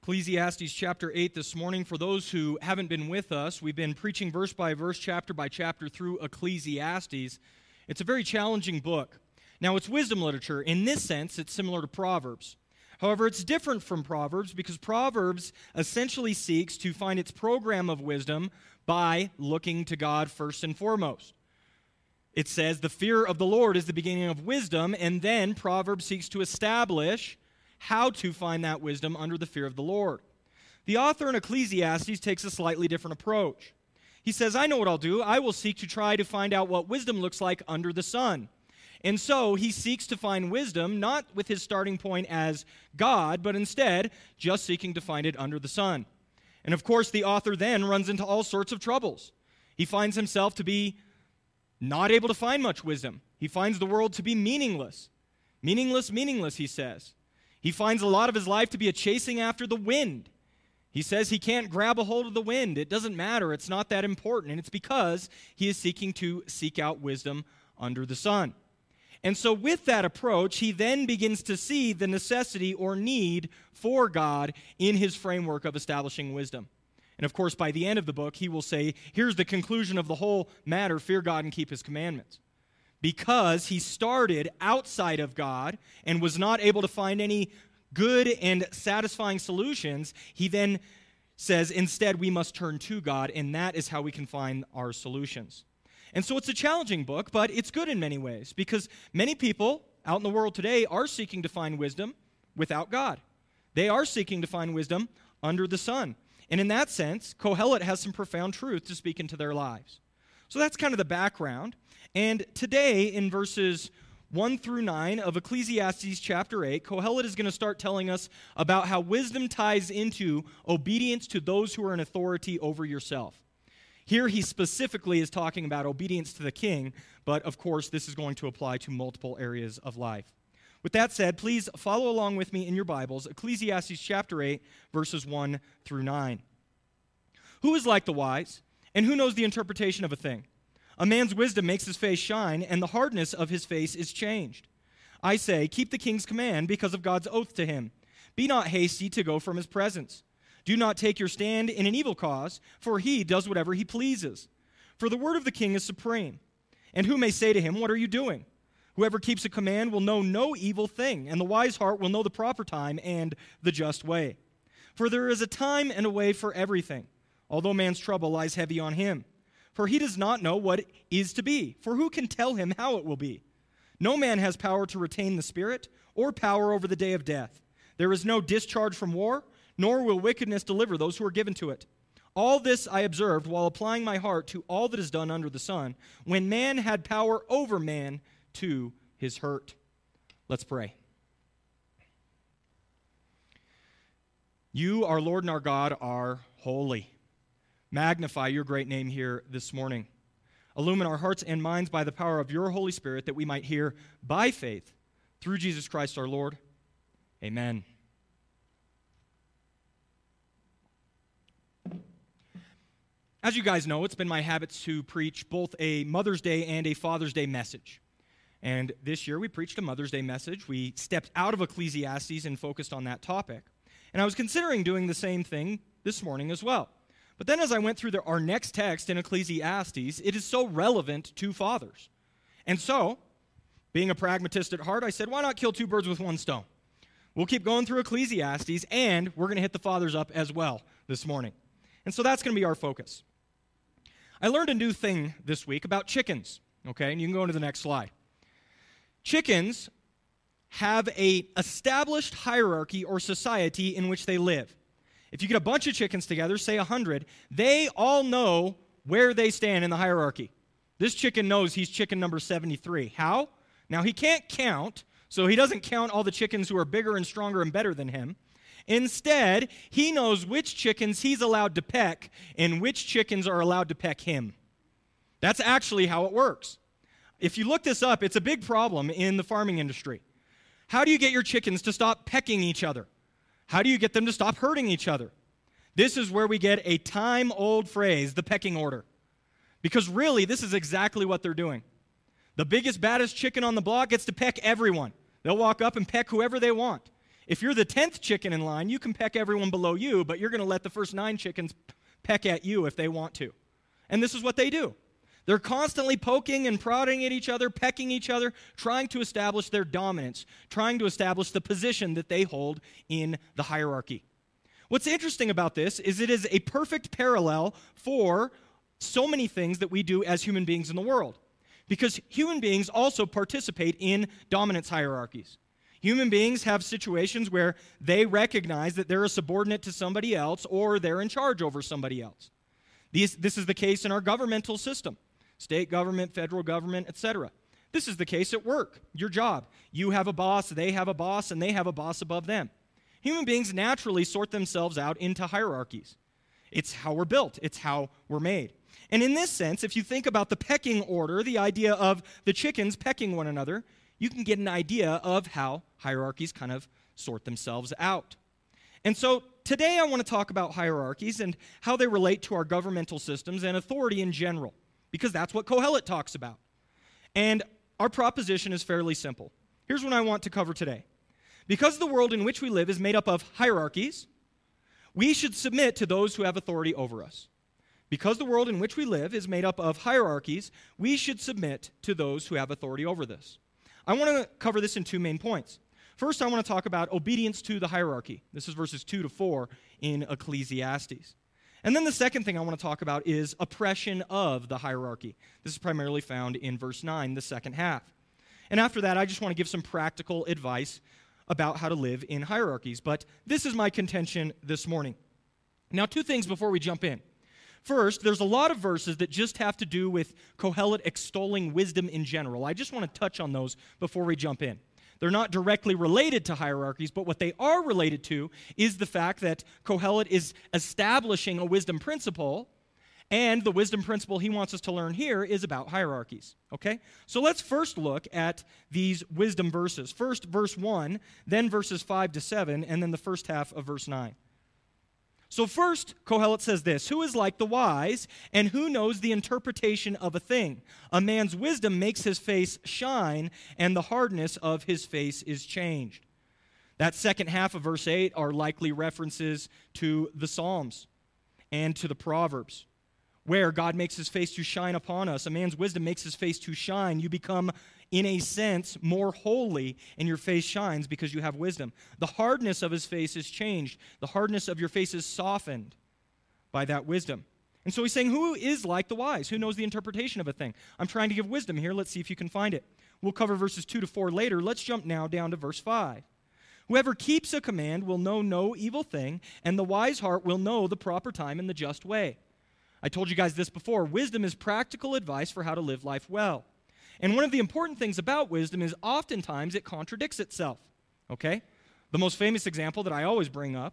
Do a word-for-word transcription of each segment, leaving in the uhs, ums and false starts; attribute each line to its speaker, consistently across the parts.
Speaker 1: Ecclesiastes chapter eight this morning. For those who haven't been with us, we've been preaching verse by verse, chapter by chapter through Ecclesiastes. It's a very challenging book. Now, it's wisdom literature. In this sense, it's similar to Proverbs. However, it's different from Proverbs because Proverbs essentially seeks to find its program of wisdom by looking to God first and foremost. It says the fear of the Lord is the beginning of wisdom, and then Proverbs seeks to establish how to find that wisdom under the fear of the Lord. The author in Ecclesiastes takes a slightly different approach. He says, I know what I'll do. I will seek to try to find out what wisdom looks like under the sun. And so he seeks to find wisdom, not with his starting point as God, but instead just seeking to find it under the sun. And of course, the author then runs into all sorts of troubles. He finds himself to be not able to find much wisdom. He finds the world to be meaningless. Meaningless, meaningless, he says. He finds a lot of his life to be a chasing after the wind. He says he can't grab a hold of the wind. It doesn't matter. It's not that important. And it's because he is seeking to seek out wisdom under the sun. And so with that approach, he then begins to see the necessity or need for God in his framework of establishing wisdom. And of course, by the end of the book, he will say, here's the conclusion of the whole matter, fear God and keep his commandments. Because he started outside of God and was not able to find any good and satisfying solutions, he then says, instead, we must turn to God, and that is how we can find our solutions. And so it's a challenging book, but it's good in many ways, because many people out in the world today are seeking to find wisdom without God. They are seeking to find wisdom under the sun. And in that sense, Kohelet has some profound truth to speak into their lives. So that's kind of the background. And today, in verses one through nine of Ecclesiastes chapter eight, Kohelet is going to start telling us about how wisdom ties into obedience to those who are in authority over yourself. Here he specifically is talking about obedience to the king, but of course this is going to apply to multiple areas of life. With that said, please follow along with me in your Bibles, Ecclesiastes chapter eight, verses one through nine. Who is like the wise, and who knows the interpretation of a thing? A man's wisdom makes his face shine, and the hardness of his face is changed. I say, keep the king's command because of God's oath to him. Be not hasty to go from his presence. Do not take your stand in an evil cause, for he does whatever he pleases. For the word of the king is supreme. And who may say to him, what are you doing? Whoever keeps a command will know no evil thing, and the wise heart will know the proper time and the just way. For there is a time and a way for everything, although man's trouble lies heavy on him. For he does not know what is to be, for who can tell him how it will be? No man has power to retain the spirit, or power over the day of death. There is no discharge from war, nor will wickedness deliver those who are given to it. All this I observed while applying my heart to all that is done under the sun, when man had power over man to his hurt. Let's pray. You, our Lord and our God, are holy. Magnify your great name here this morning. Illumine our hearts and minds by the power of your Holy Spirit, that we might hear by faith through Jesus Christ our Lord. Amen. As you guys know, it's been my habit to preach both a Mother's Day and a Father's Day message. And this year we preached a Mother's Day message. We stepped out of Ecclesiastes and focused on that topic. And I was considering doing the same thing this morning as well. But then as I went through the, our next text in Ecclesiastes, it is so relevant to fathers. And so, being a pragmatist at heart, I said, why not kill two birds with one stone? We'll keep going through Ecclesiastes, and we're going to hit the fathers up as well this morning. And so that's going to be our focus. I learned a new thing this week about chickens, okay? And you can go into the next slide. Chickens have an established hierarchy or society in which they live. If you get a bunch of chickens together, say one hundred, they all know where they stand in the hierarchy. This chicken knows he's chicken number seventy-three. How? Now, he can't count, so he doesn't count all the chickens who are bigger and stronger and better than him. Instead, he knows which chickens he's allowed to peck and which chickens are allowed to peck him. That's actually how it works. If you look this up, it's a big problem in the farming industry. How do you get your chickens to stop pecking each other? How do you get them to stop hurting each other? This is where we get a time-old phrase, the pecking order. Because really, this is exactly what they're doing. The biggest, baddest chicken on the block gets to peck everyone. They'll walk up and peck whoever they want. If you're the tenth chicken in line, you can peck everyone below you, but you're going to let the first nine chickens peck at you if they want to. And this is what they do. They're constantly poking and prodding at each other, pecking each other, trying to establish their dominance, trying to establish the position that they hold in the hierarchy. What's interesting about this is it is a perfect parallel for so many things that we do as human beings in the world. Because human beings also participate in dominance hierarchies. Human beings have situations where they recognize that they're a subordinate to somebody else or they're in charge over somebody else. These, this is the case in our governmental system. State government, federal government, et cetera. This is the case at work, your job. You have a boss, they have a boss, and they have a boss above them. Human beings naturally sort themselves out into hierarchies. It's how we're built. It's how we're made. And in this sense, if you think about the pecking order, the idea of the chickens pecking one another, you can get an idea of how hierarchies kind of sort themselves out. And so today I want to talk about hierarchies and how they relate to our governmental systems and authority in general, because that's what Kohelet talks about. And our proposition is fairly simple. Here's what I want to cover today. Because the world in which we live is made up of hierarchies, we should submit to those who have authority over us. Because the world in which we live is made up of hierarchies, we should submit to those who have authority over this. I want to cover this in two main points. First, I want to talk about obedience to the hierarchy. This is verses two to four in Ecclesiastes. And then the second thing I want to talk about is oppression of the hierarchy. This is primarily found in verse nine, the second half. And after that, I just want to give some practical advice about how to live in hierarchies. But this is my contention this morning. Now, two things before we jump in. First, there's a lot of verses that just have to do with Kohelet extolling wisdom in general. I just want to touch on those before we jump in. They're not directly related to hierarchies, but what they are related to is the fact that Kohelet is establishing a wisdom principle, and the wisdom principle he wants us to learn here is about hierarchies. Okay? So let's first look at these wisdom verses. First, verse one, then verses five to seven, and then the first half of verse nine. So first, Kohelet says this, "Who is like the wise, and who knows the interpretation of a thing? A man's wisdom makes his face shine, and the hardness of his face is changed." That second half of verse eight are likely references to the Psalms and to the Proverbs, where God makes his face to shine upon us. A man's wisdom makes his face to shine. You become, in a sense, more holy, and your face shines because you have wisdom. The hardness of his face is changed. The hardness of your face is softened by that wisdom. And so he's saying, who is like the wise? Who knows the interpretation of a thing? I'm trying to give wisdom here. Let's see if you can find it. We'll cover verses two to four later. Let's jump now down to verse five. "Whoever keeps a command will know no evil thing, and the wise heart will know the proper time and the just way." I told you guys this before. Wisdom is practical advice for how to live life well. And one of the important things about wisdom is oftentimes it contradicts itself, okay? The most famous example that I always bring up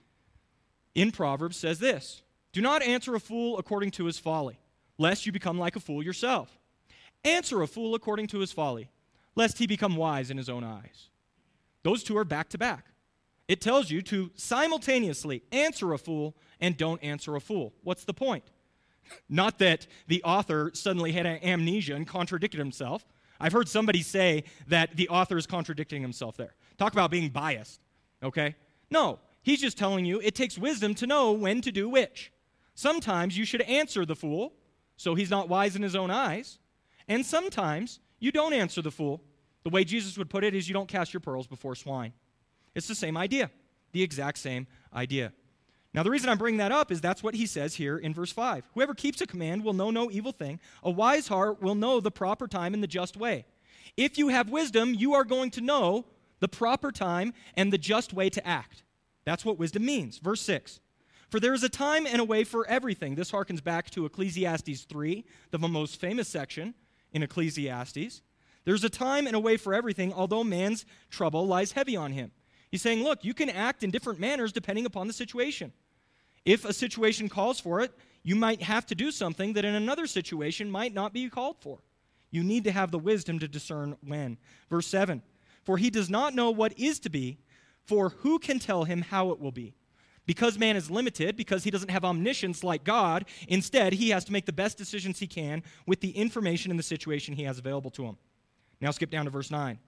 Speaker 1: in Proverbs says this, "Do not answer a fool according to his folly, lest you become like a fool yourself. Answer a fool according to his folly, lest he become wise in his own eyes." Those two are back to back. It tells you to simultaneously answer a fool and don't answer a fool. What's the point? Not that the author suddenly had amnesia and contradicted himself. I've heard somebody say that the author is contradicting himself there. Talk about being biased, okay? No, he's just telling you it takes wisdom to know when to do which. Sometimes you should answer the fool, so he's not wise in his own eyes, and sometimes you don't answer the fool. The way Jesus would put it is you don't cast your pearls before swine. It's the same idea, the exact same idea. Now, the reason I'm bringing that up is that's what he says here in verse five. "Whoever keeps a command will know no evil thing. A wise heart will know the proper time and the just way." If you have wisdom, you are going to know the proper time and the just way to act. That's what wisdom means. Verse six. "For there is a time and a way for everything." This harkens back to Ecclesiastes three, the most famous section in Ecclesiastes. "There's a time and a way for everything, although man's trouble lies heavy on him." He's saying, look, you can act in different manners depending upon the situation. If a situation calls for it, you might have to do something that in another situation might not be called for. You need to have the wisdom to discern when. Verse seven, "For he does not know what is to be, for who can tell him how it will be?" Because man is limited, because he doesn't have omniscience like God, instead he has to make the best decisions he can with the information and the situation he has available to him. Now skip down to verse nine.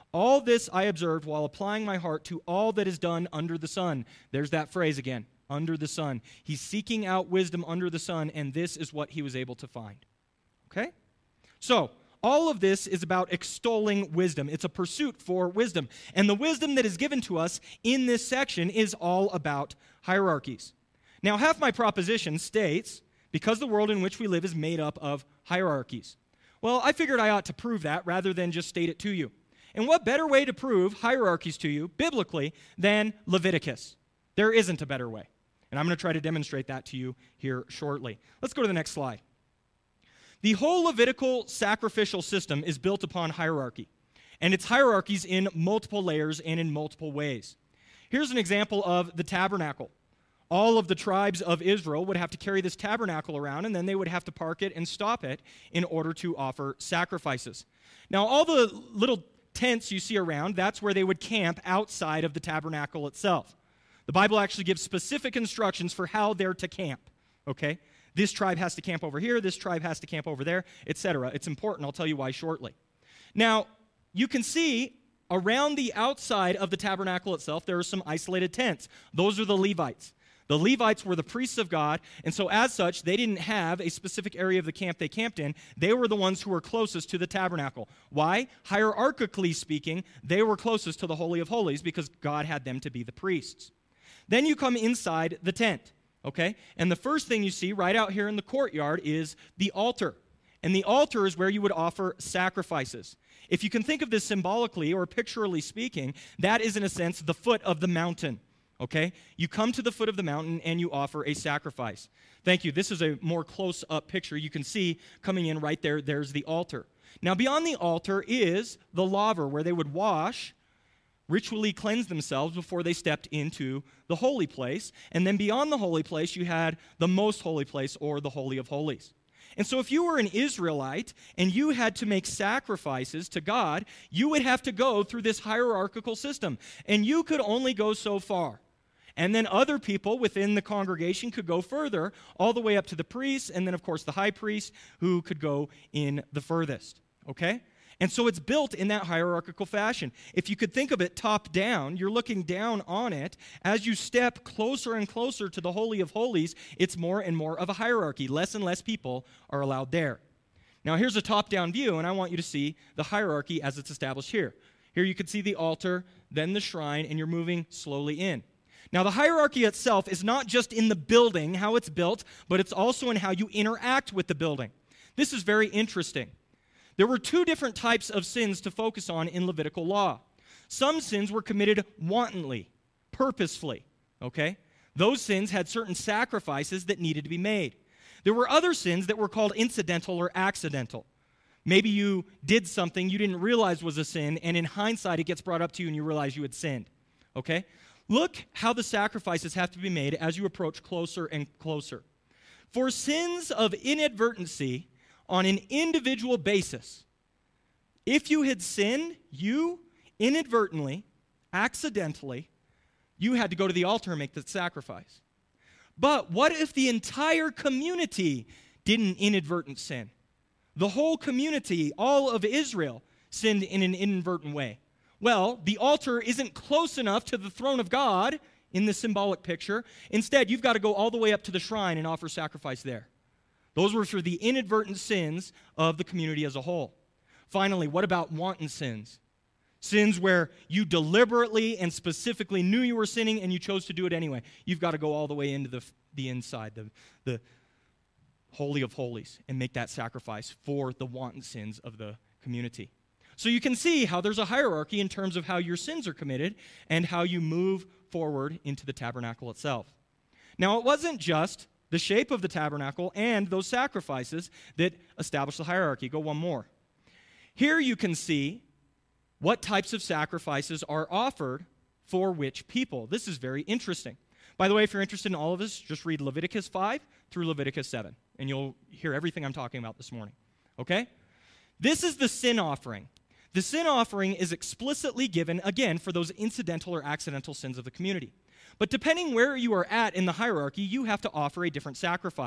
Speaker 1: All this I observed while applying my heart to all that is done under the sun. There's that phrase again, under the sun. He's seeking out wisdom under the sun, and this is what he was able to find. Okay? So, all of this is about extolling wisdom. It's a pursuit for wisdom. And the wisdom that is given to us in this section is all about hierarchies. Now, half my proposition states, because the world in which we live is made up of hierarchies. Well, I figured I ought to prove that rather than just state it to you. And what better way to prove hierarchies to you, biblically, than Leviticus? There isn't a better way. And I'm going to try to demonstrate that to you here shortly. Let's go to the next slide. The whole Levitical sacrificial system is built upon hierarchy, and it's hierarchies in multiple layers and in multiple ways. Here's an example of the tabernacle. All of the tribes of Israel would have to carry this tabernacle around, and then they would have to park it and stop it in order to offer sacrifices. Now, all the little tents you see around, that's where they would camp outside of the tabernacle itself. The Bible actually gives specific instructions for how they're to camp, okay? This tribe has to camp over here, this tribe has to camp over there, et cetera. It's important. I'll tell you why shortly. Now, you can see around the outside of the tabernacle itself, there are some isolated tents. Those are the Levites. The Levites were the priests of God, and so as such, they didn't have a specific area of the camp they camped in. They were the ones who were closest to the tabernacle. Why? Hierarchically speaking, they were closest to the Holy of Holies because God had them to be the priests. Then you come inside the tent. Okay? And the first thing you see right out here in the courtyard is the altar. And the altar is where you would offer sacrifices. If you can think of this symbolically or pictorially speaking, that is in a sense the foot of the mountain. Okay? You come to the foot of the mountain and you offer a sacrifice. Thank you. This is a more close-up picture. You can see coming in right there, there's the altar. Now beyond the altar is the laver where they would wash, ritually cleanse themselves before they stepped into the holy place. And then beyond the holy place, you had the most holy place, or the Holy of Holies. And so if you were an Israelite and you had to make sacrifices to God, you would have to go through this hierarchical system. And you could only go so far. And then other people within the congregation could go further, all the way up to the priests, and then, of course, the high priest, who could go in the furthest. Okay? And so it's built in that hierarchical fashion. If you could think of it top down, you're looking down on it. As you step closer and closer to the Holy of Holies, it's more and more of a hierarchy. Less and less people are allowed there. Now here's a top-down view, and I want you to see the hierarchy as it's established here. Here you can see the altar, then the shrine, and you're moving slowly in. Now the hierarchy itself is not just in the building, how it's built, but it's also in how you interact with the building. This is very interesting. There were two different types of sins to focus on in Levitical law. Some sins were committed wantonly, purposefully, okay? Those sins had certain sacrifices that needed to be made. There were other sins that were called incidental or accidental. Maybe you did something you didn't realize was a sin, and in hindsight it gets brought up to you and you realize you had sinned, okay? Look how the sacrifices have to be made as you approach closer and closer. For sins of inadvertency, on an individual basis, if you had sinned, you inadvertently, accidentally, you had to go to the altar and make the sacrifice. But what if the entire community did an inadvertent sin? The whole community, all of Israel, sinned in an inadvertent way. Well, the altar isn't close enough to the throne of God in the symbolic picture. Instead, you've got to go all the way up to the shrine and offer sacrifice there. Those were for the inadvertent sins of the community as a whole. Finally, what about wanton sins? Sins where you deliberately and specifically knew you were sinning and you chose to do it anyway. You've got to go all the way into the, the inside, the, the Holy of Holies, and make that sacrifice for the wanton sins of the community. So you can see how there's a hierarchy in terms of how your sins are committed and how you move forward into the tabernacle itself. Now, it wasn't just the shape of the tabernacle and those sacrifices that establish the hierarchy. Go one more. Here you can see what types of sacrifices are offered for which people. This is very interesting. By the way, if you're interested in all of this, just read Leviticus five through Leviticus seven, and you'll hear everything I'm talking about this morning. Okay? This is the sin offering. The sin offering is explicitly given, again, for those incidental or accidental sins of the community. But depending where you are at in the hierarchy, you have to offer a different sacrifice.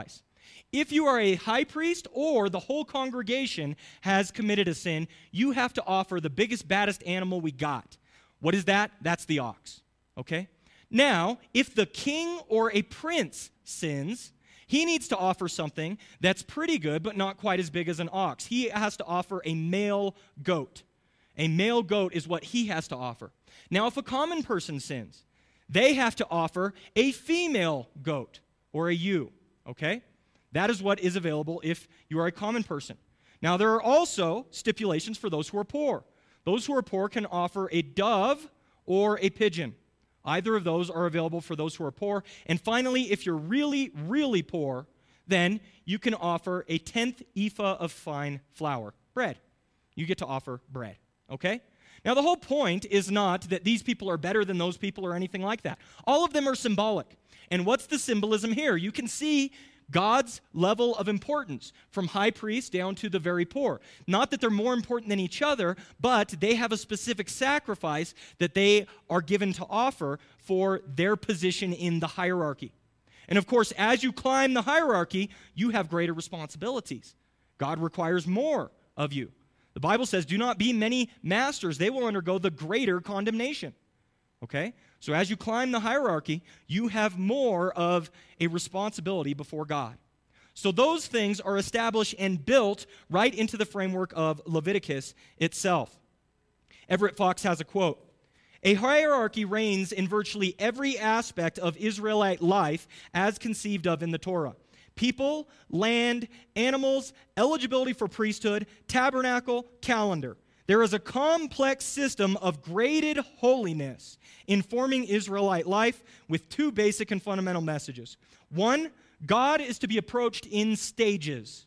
Speaker 1: If you are a high priest or the whole congregation has committed a sin, you have to offer the biggest, baddest animal we got. What is that? That's the ox, okay? Now, if the king or a prince sins, he needs to offer something that's pretty good, but not quite as big as an ox. He has to offer a male goat. A male goat is what he has to offer. Now, if a common person sins, they have to offer a female goat or a ewe, okay? That is what is available if you are a common person. Now, there are also stipulations for those who are poor. Those who are poor can offer a dove or a pigeon. Either of those are available for those who are poor. And finally, if you're really, really poor, then you can offer a tenth ephah of fine flour, bread. You get to offer bread, okay? Now, the whole point is not that these people are better than those people or anything like that. All of them are symbolic. And what's the symbolism here? You can see God's level of importance from high priest down to the very poor. Not that they're more important than each other, but they have a specific sacrifice that they are given to offer for their position in the hierarchy. And of course, as you climb the hierarchy, you have greater responsibilities. God requires more of you. The Bible says, do not be many masters. They will undergo the greater condemnation. Okay? So as you climb the hierarchy, you have more of a responsibility before God. So those things are established and built right into the framework of Leviticus itself. Everett Fox has a quote. A hierarchy reigns in virtually every aspect of Israelite life as conceived of in the Torah. People, land, animals, eligibility for priesthood, tabernacle, calendar. There is a complex system of graded holiness informing Israelite life with two basic and fundamental messages. One, God is to be approached in stages.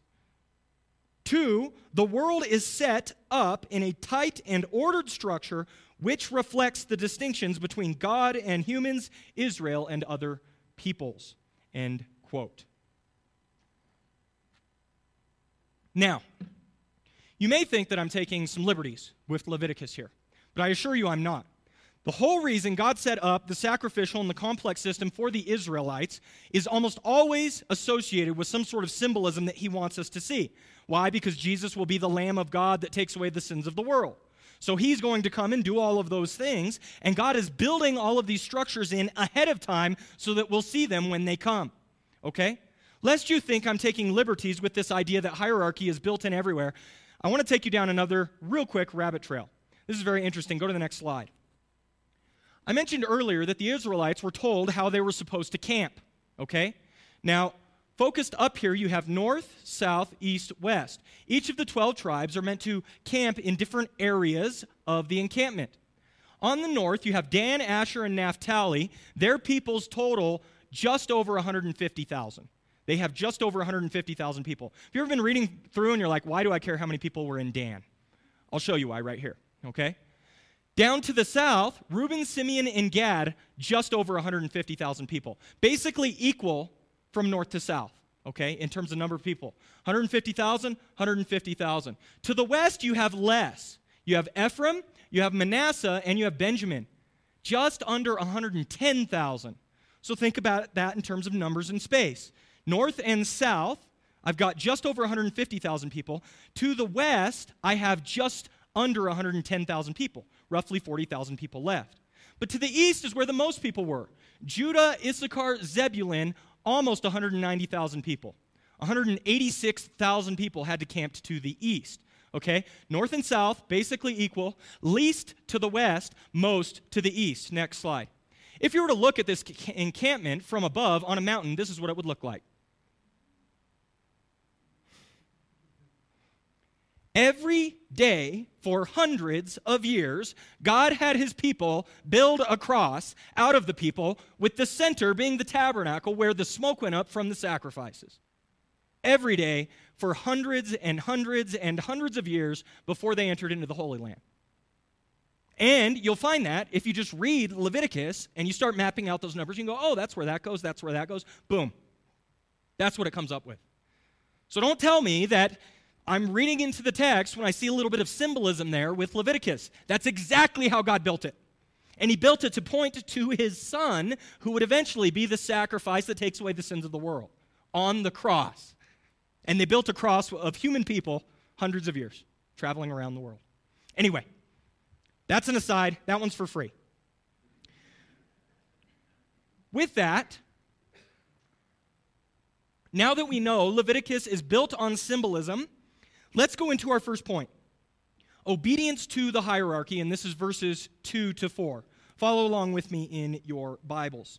Speaker 1: Two, the world is set up in a tight and ordered structure which reflects the distinctions between God and humans, Israel and other peoples. End quote. Now, you may think that I'm taking some liberties with Leviticus here, but I assure you I'm not. The whole reason God set up the sacrificial and the complex system for the Israelites is almost always associated with some sort of symbolism that he wants us to see. Why? Because Jesus will be the Lamb of God that takes away the sins of the world. So he's going to come and do all of those things, and God is building all of these structures in ahead of time so that we'll see them when they come. Okay? Lest you think I'm taking liberties with this idea that hierarchy is built in everywhere, I want to take you down another real quick rabbit trail. This is very interesting. Go to the next slide. I mentioned earlier that the Israelites were told how they were supposed to camp, okay? Now, focused up here, you have north, south, east, west. Each of the twelve tribes are meant to camp in different areas of the encampment. On the north, you have Dan, Asher, and Naphtali. Their peoples total just over one hundred fifty thousand. They have just over one hundred fifty thousand people. Have you ever been reading through and you're like, why do I care how many people were in Dan? I'll show you why right here, okay? Down to the south, Reuben, Simeon, and Gad, just over one hundred fifty thousand people. Basically equal from north to south, okay, in terms of number of people. one hundred fifty thousand, one hundred fifty thousand. To the west, you have less. You have Ephraim, you have Manasseh, and you have Benjamin. Just under one hundred ten thousand. So think about that in terms of numbers and space. North and south, I've got just over one hundred fifty thousand people. To the west, I have just under one hundred ten thousand people, roughly forty thousand people left. But to the east is where the most people were. Judah, Issachar, Zebulun, almost one hundred ninety thousand people. one hundred eighty-six thousand people had to camp to the east. Okay? North and south, basically equal. Least to the west, most to the east. Next slide. If you were to look at this encampment from above on a mountain, this is what it would look like. Every day for hundreds of years, God had his people build a cross out of the people, with the center being the tabernacle where the smoke went up from the sacrifices. Every day for hundreds and hundreds and hundreds of years before they entered into the Holy Land. And you'll find that if you just read Leviticus and you start mapping out those numbers, you can go, oh, that's where that goes, that's where that goes. Boom. That's what it comes up with. So don't tell me that I'm reading into the text when I see a little bit of symbolism there with Leviticus. That's exactly how God built it. And he built it to point to his son, who would eventually be the sacrifice that takes away the sins of the world. on the cross. And they built a cross of human people hundreds of years, traveling around the world. Anyway, that's an aside. That one's for free. With that, now that we know Leviticus is built on symbolism, let's go into our first point. Obedience to the hierarchy, and this is verses two to four. Follow along with me in your Bibles.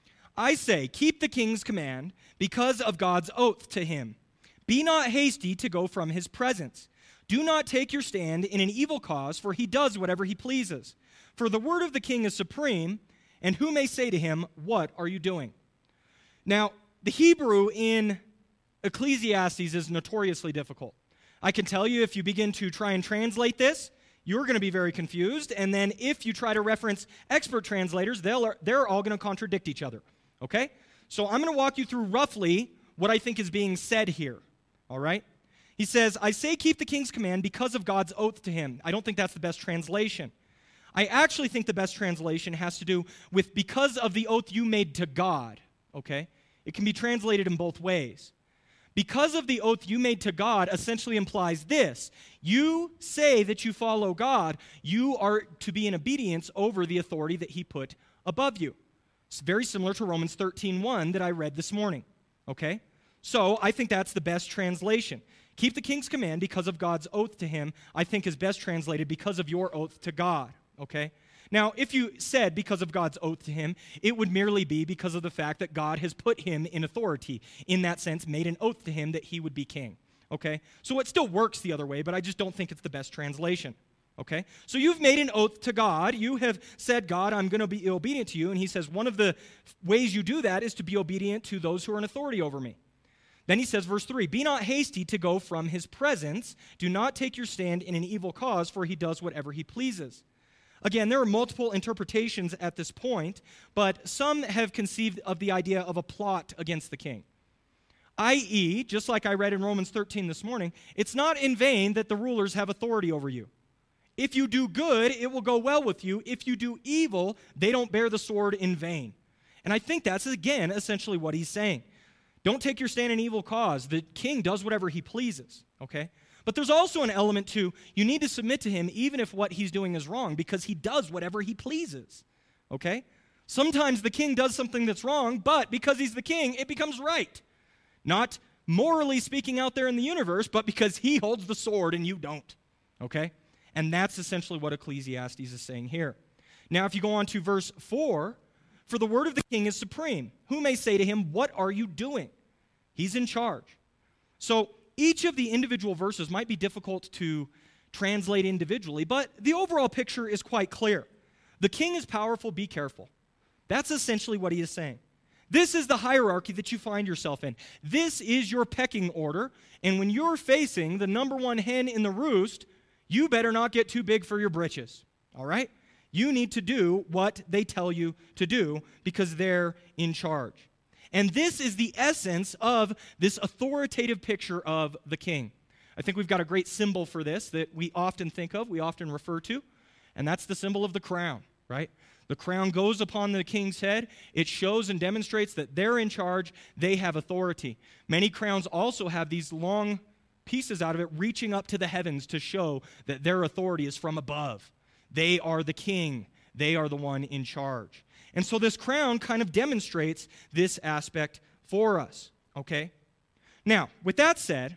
Speaker 1: I say, keep the king's command because of God's oath to him. Be not hasty to go from his presence. Do not take your stand in an evil cause, for he does whatever he pleases. For the word of the king is supreme, and who may say to him, what are you doing? Now, the Hebrew in Ecclesiastes is notoriously difficult. I can tell you if you begin to try and translate this, you're going to be very confused. And then if you try to reference expert translators, they'll, they're all going to contradict each other. Okay? So I'm going to walk you through roughly what I think is being said here. All right? He says, I say keep the king's command because of God's oath to him. I don't think that's the best translation. I actually think the best translation has to do with because of the oath you made to God. Okay? It can be translated in both ways. Because of the oath you made to God essentially implies this. You say that you follow God. You are to be in obedience over the authority that he put above you. It's very similar to Romans thirteen one that I read this morning. Okay? So I think that's the best translation. Keep the king's command because of God's oath to him, I think is best translated because of your oath to God. Okay? Now, if you said because of God's oath to him, it would merely be because of the fact that God has put him in authority. In that sense, made an oath to him that he would be king. Okay? So it still works the other way, but I just don't think it's the best translation. Okay? So you've made an oath to God. You have said, God, I'm going to be obedient to you. And he says, one of the ways you do that is to be obedient to those who are in authority over me. Then he says, verse three, be not hasty to go from his presence. Do not take your stand in an evil cause, for he does whatever he pleases. Again, there are multiple interpretations at this point, but some have conceived of the idea of a plot against the king. that is, just like I read in Romans thirteen this morning, it's not in vain that the rulers have authority over you. If you do good, it will go well with you. If you do evil, they don't bear the sword in vain. And I think that's, again, essentially what he's saying. Don't take your stand in evil cause. The king does whatever he pleases, okay? But there's also an element to, you need to submit to him even if what he's doing is wrong, because he does whatever he pleases, okay? Sometimes the king does something that's wrong, but because he's the king, it becomes right. Not morally speaking out there in the universe, but because he holds the sword and you don't, okay? And that's essentially what Ecclesiastes is saying here. Now, if you go on to verse four, for the word of the king is supreme. Who may say to him, what are you doing? He's in charge. So, each of the individual verses might be difficult to translate individually, but the overall picture is quite clear. The king is powerful, be careful. That's essentially what he is saying. This is the hierarchy that you find yourself in. This is your pecking order, and when you're facing the number one hen in the roost, you better not get too big for your britches, all right? You need to do what they tell you to do because they're in charge. And this is the essence of this authoritative picture of the king. I think we've got a great symbol for this that we often think of, we often refer to, and that's the symbol of the crown, right? The crown goes upon the king's head. It shows and demonstrates that they're in charge, they have authority. Many crowns also have these long pieces out of it reaching up to the heavens to show that their authority is from above. They are the king. They are the one in charge. And so this crown kind of demonstrates this aspect for us, okay? Now, with that said,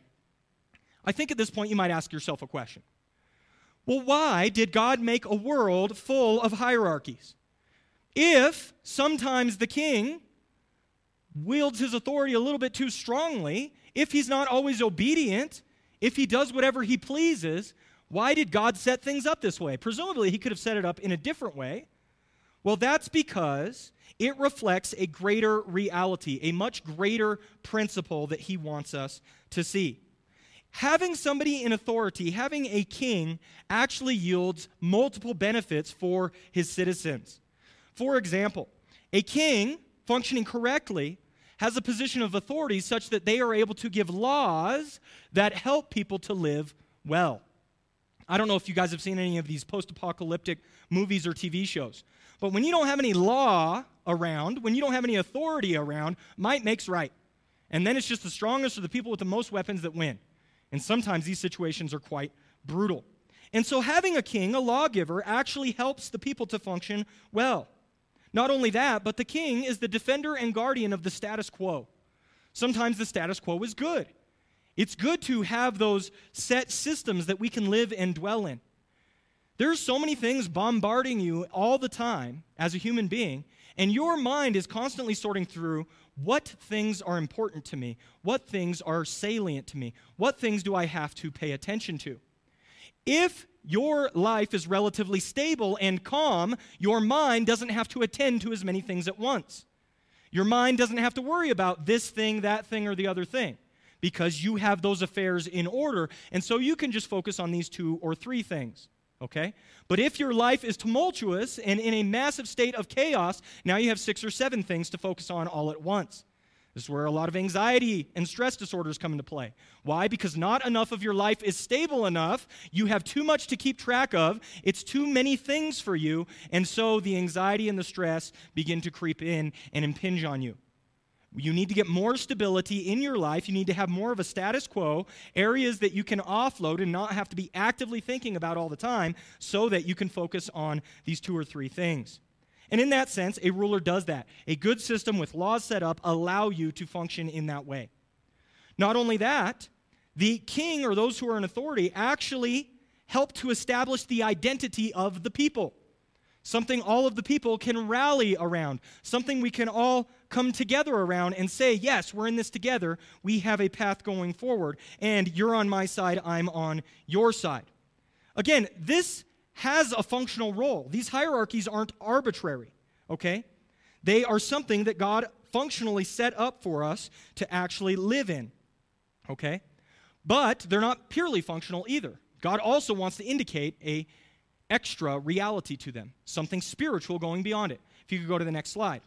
Speaker 1: I think at this point you might ask yourself a question. Well, why did God make a world full of hierarchies? If sometimes the king wields his authority a little bit too strongly, if he's not always obedient, if he does whatever he pleases, why did God set things up this way? Presumably, he could have set it up in a different way. Well, that's because it reflects a greater reality, a much greater principle that he wants us to see. Having somebody in authority, having a king, actually yields multiple benefits for his citizens. For example, a king, functioning correctly, has a position of authority such that they are able to give laws that help people to live well. I don't know if you guys have seen any of these post-apocalyptic movies or T V shows, but when you don't have any law around, when you don't have any authority around, might makes right. And then it's just the strongest or the people with the most weapons that win. And sometimes these situations are quite brutal. And so having a king, a lawgiver, actually helps the people to function well. Not only that, but the king is the defender and guardian of the status quo. Sometimes the status quo is good. It's good to have those set systems that we can live and dwell in. There's so many things bombarding you all the time as a human being, and your mind is constantly sorting through what things are important to me, what things are salient to me, what things do I have to pay attention to. If your life is relatively stable and calm, your mind doesn't have to attend to as many things at once. Your mind doesn't have to worry about this thing, that thing, or the other thing, because you have those affairs in order, and so you can just focus on these two or three things, okay? But if your life is tumultuous and in a massive state of chaos, now you have six or seven things to focus on all at once. This is where a lot of anxiety and stress disorders come into play. Why? Because not enough of your life is stable enough. You have too much to keep track of. It's too many things for you, and so the anxiety and the stress begin to creep in and impinge on you. You need to get more stability in your life. You need to have more of a status quo, areas that you can offload and not have to be actively thinking about all the time so that you can focus on these two or three things. And in that sense, a ruler does that. A good system with laws set up allow you to function in that way. Not only that, the king or those who are in authority actually help to establish the identity of the people. Something all of the people can rally around. Something we can all come together around and say, yes, we're in this together. We have a path going forward. And you're on my side, I'm on your side. Again, this has a functional role. These hierarchies aren't arbitrary, okay? They are something that God functionally set up for us to actually live in, okay? But they're not purely functional either. God also wants to indicate a extra reality to them, something spiritual going beyond it. If you could go to the next slide.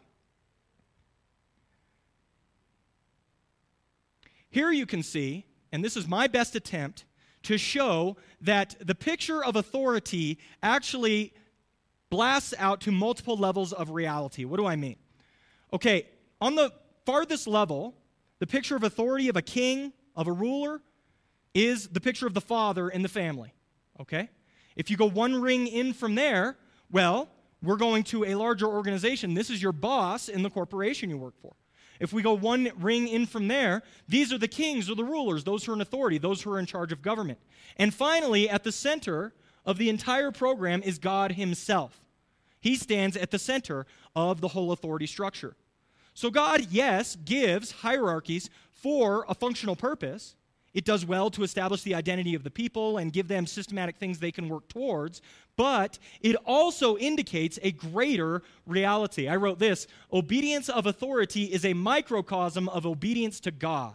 Speaker 1: Here you can see, and this is my best attempt to show that the picture of authority actually blasts out to multiple levels of reality. What do I mean? Okay, on the farthest level, the picture of authority of a king, of a ruler, is the picture of the father in the family, okay? If you go one ring in from there, well, we're going to a larger organization. This is your boss in the corporation you work for. If we go one ring in from there, these are the kings or the rulers, those who are in authority, those who are in charge of government. And finally, at the center of the entire program is God himself. He stands at the center of the whole authority structure. So God, yes, gives hierarchies for a functional purpose. It does well to establish the identity of the people and give them systematic things they can work towards, but it also indicates a greater reality. I wrote this: obedience of authority is a microcosm of obedience to God.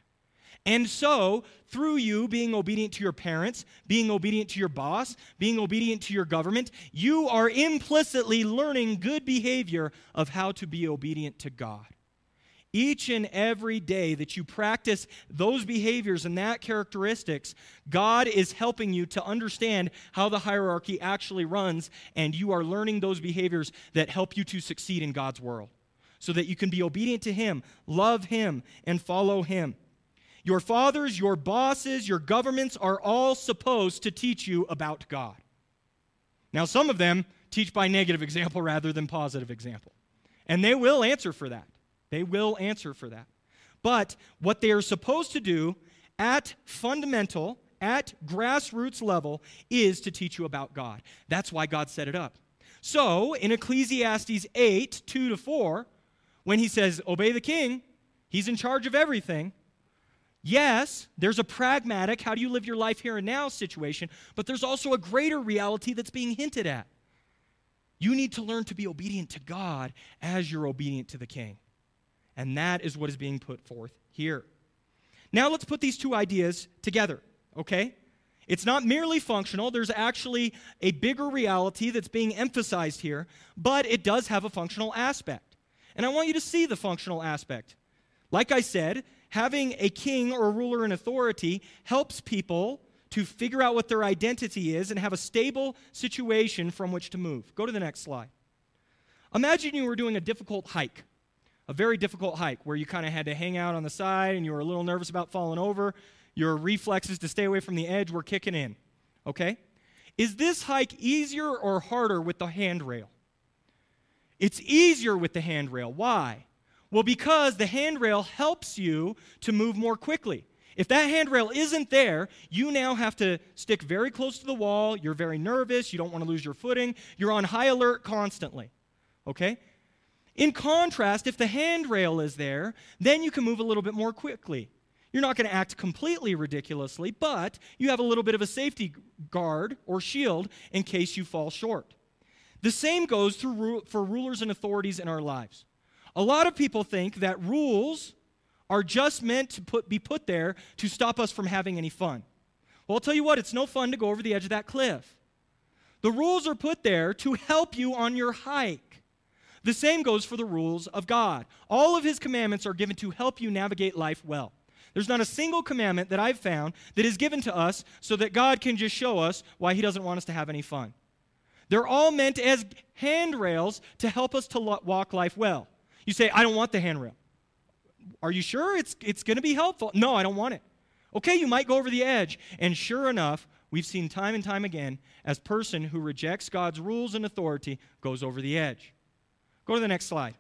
Speaker 1: And so, through you being obedient to your parents, being obedient to your boss, being obedient to your government, you are implicitly learning good behavior of how to be obedient to God. Each and every day that you practice those behaviors and that characteristics, God is helping you to understand how the hierarchy actually runs, and you are learning those behaviors that help you to succeed in God's world so that you can be obedient to Him, love Him, and follow Him. Your fathers, your bosses, your governments are all supposed to teach you about God. Now, some of them teach by negative example rather than positive example, and they will answer for that. They will answer for that. But what they are supposed to do at fundamental, at grassroots level, is to teach you about God. That's why God set it up. So, in Ecclesiastes eight, two to four, when he says, obey the king, he's in charge of everything. Yes, there's a pragmatic, how do you live your life here and now situation, but there's also a greater reality that's being hinted at. You need to learn to be obedient to God as you're obedient to the king. And that is what is being put forth here. Now let's put these two ideas together, okay? It's not merely functional. There's actually a bigger reality that's being emphasized here, but it does have a functional aspect. And I want you to see the functional aspect. Like I said, having a king or a ruler in authority helps people to figure out what their identity is and have a stable situation from which to move. Go to the next slide. Imagine you were doing a difficult hike. a very difficult hike where you kind of had to hang out on the side and you were a little nervous about falling over. Your reflexes to stay away from the edge were kicking in, okay? Is this hike easier or harder with the handrail? It's easier with the handrail. Why? Well, because the handrail helps you to move more quickly. If that handrail isn't there, you now have to stick very close to the wall. You're very nervous. You don't want to lose your footing. You're on high alert constantly, okay? In contrast, if the handrail is there, then you can move a little bit more quickly. You're not going to act completely ridiculously, but you have a little bit of a safety guard or shield in case you fall short. The same goes through for rulers and authorities in our lives. A lot of people think that rules are just meant to put, be put there to stop us from having any fun. Well, I'll tell you what, it's no fun to go over the edge of that cliff. The rules are put there to help you on your hike. The same goes for the rules of God. All of his commandments are given to help you navigate life well. There's not a single commandment that I've found that is given to us so that God can just show us why he doesn't want us to have any fun. They're all meant as handrails to help us to walk life well. You say, I don't want the handrail. Are you sure it's, it's going to be helpful? No, I don't want it. Okay, you might go over the edge. And sure enough, we've seen time and time again as person who rejects God's rules and authority goes over the edge. Go to the next slide.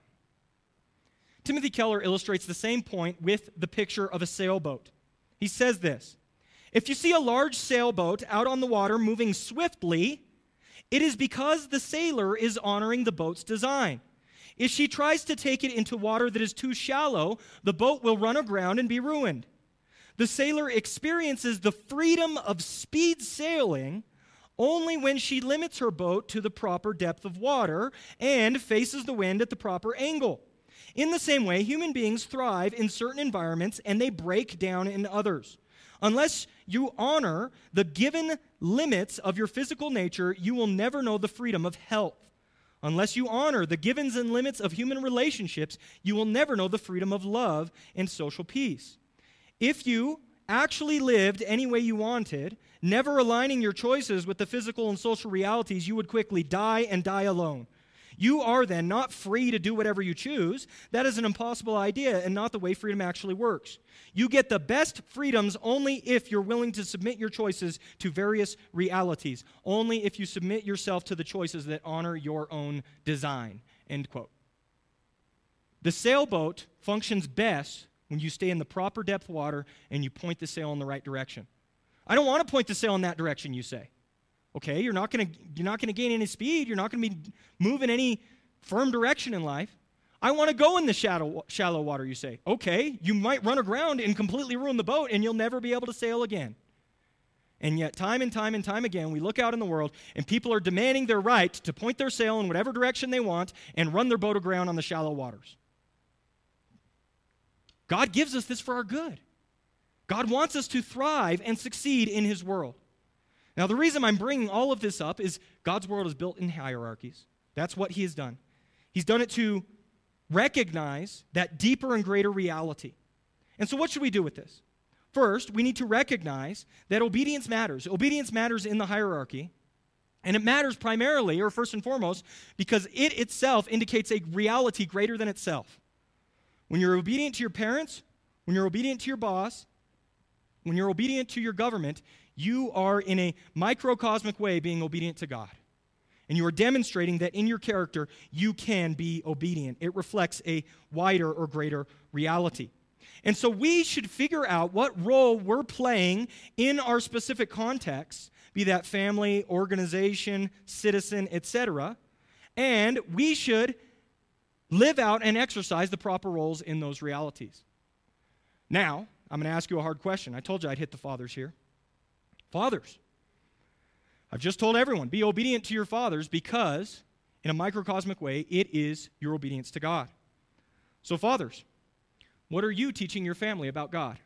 Speaker 1: Timothy Keller illustrates the same point with the picture of a sailboat. He says this, if you see a large sailboat out on the water moving swiftly, it is because the sailor is honoring the boat's design. If she tries to take it into water that is too shallow, the boat will run aground and be ruined. The sailor experiences the freedom of speed sailing only when she limits her boat to the proper depth of water and faces the wind at the proper angle. In the same way, human beings thrive in certain environments and they break down in others. Unless you honor the given limits of your physical nature, you will never know the freedom of health. Unless you honor the givens and limits of human relationships, you will never know the freedom of love and social peace. If you actually lived any way you wanted, never aligning your choices with the physical and social realities, you would quickly die and die alone. You are then not free to do whatever you choose. That is an impossible idea and not the way freedom actually works. You get the best freedoms only if you're willing to submit your choices to various realities, only if you submit yourself to the choices that honor your own design. End quote. The sailboat functions best when you stay in the proper depth water and you point the sail in the right direction. I don't want to point the sail in that direction, you say. Okay, you're not going to you're not going to gain any speed. You're not going to be moving any firm direction in life. I want to go in the shallow, shallow water, you say. Okay, you might run aground and completely ruin the boat, and you'll never be able to sail again. And yet, time and time and time again, we look out in the world, and people are demanding their right to point their sail in whatever direction they want and run their boat aground on the shallow waters. God gives us this for our good. God wants us to thrive and succeed in his world. Now, the reason I'm bringing all of this up is God's world is built in hierarchies. That's what he has done. He's done it to recognize that deeper and greater reality. And so what should we do with this? First, we need to recognize that obedience matters. Obedience matters in the hierarchy, and it matters primarily, or first and foremost, because it itself indicates a reality greater than itself. When you're obedient to your parents, when you're obedient to your boss, when you're obedient to your government, you are in a microcosmic way being obedient to God. And you are demonstrating that in your character, you can be obedient. It reflects a wider or greater reality. And so we should figure out what role we're playing in our specific context, be that family, organization, citizen, et cetera. And we should live out and exercise the proper roles in those realities. Now, I'm going to ask you a hard question. I told you I'd hit the fathers here. Fathers, I've just told everyone, be obedient to your fathers because, in a microcosmic way, it is your obedience to God. So fathers, what are you teaching your family about God?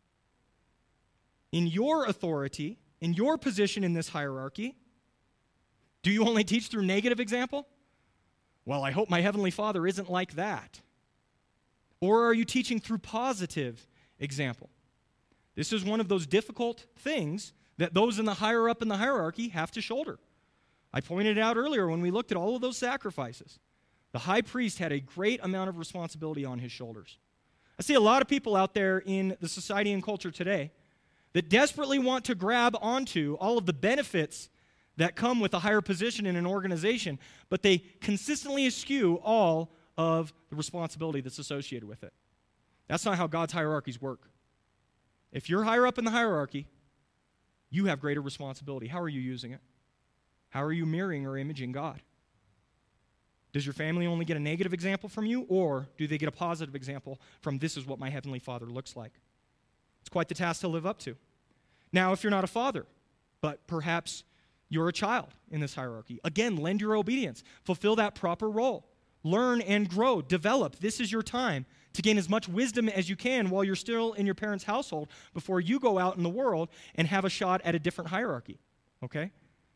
Speaker 1: In your authority, in your position in this hierarchy, do you only teach through negative example? Well, I hope my Heavenly Father isn't like that. Or are you teaching through positive example? This is one of those difficult things that those in the higher up in the hierarchy have to shoulder. I pointed it out earlier when we looked at all of those sacrifices. The high priest had a great amount of responsibility on his shoulders. I see a lot of people out there in the society and culture today that desperately want to grab onto all of the benefits that come with a higher position in an organization, but they consistently eschew all of the responsibility that's associated with it. That's not how God's hierarchies work. If you're higher up in the hierarchy, you have greater responsibility. How are you using it? How are you mirroring or imaging God? Does your family only get a negative example from you, or do they get a positive example from this is what my Heavenly Father looks like? It's quite the task to live up to. Now, if you're not a father, but perhaps you're a child in this hierarchy, again, lend your obedience. Fulfill that proper role. Learn and grow. Develop. This is your time to gain as much wisdom as you can while you're still in your parents' household before you go out in the world and have a shot at a different hierarchy, okay?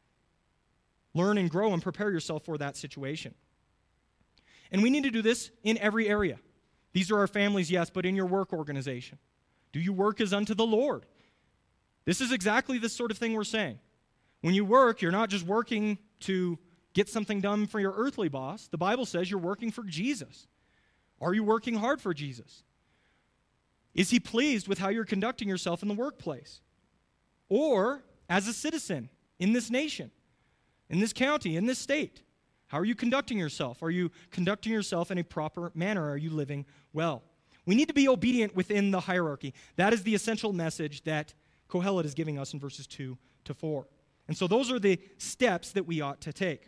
Speaker 1: Learn and grow and prepare yourself for that situation. And we need to do this in every area. These are our families, yes, but in your work organization. Do you work as unto the Lord? This is exactly the sort of thing we're saying. When you work, you're not just working to get something done for your earthly boss. The Bible says you're working for Jesus. Are you working hard for Jesus? Is he pleased with how you're conducting yourself in the workplace? Or as a citizen in this nation, in this county, in this state? How are you conducting yourself? Are you conducting yourself in a proper manner? Are you living well? We need to be obedient within the hierarchy. That is the essential message that Kohelet is giving us in verses two to four. And so those are the steps that we ought to take.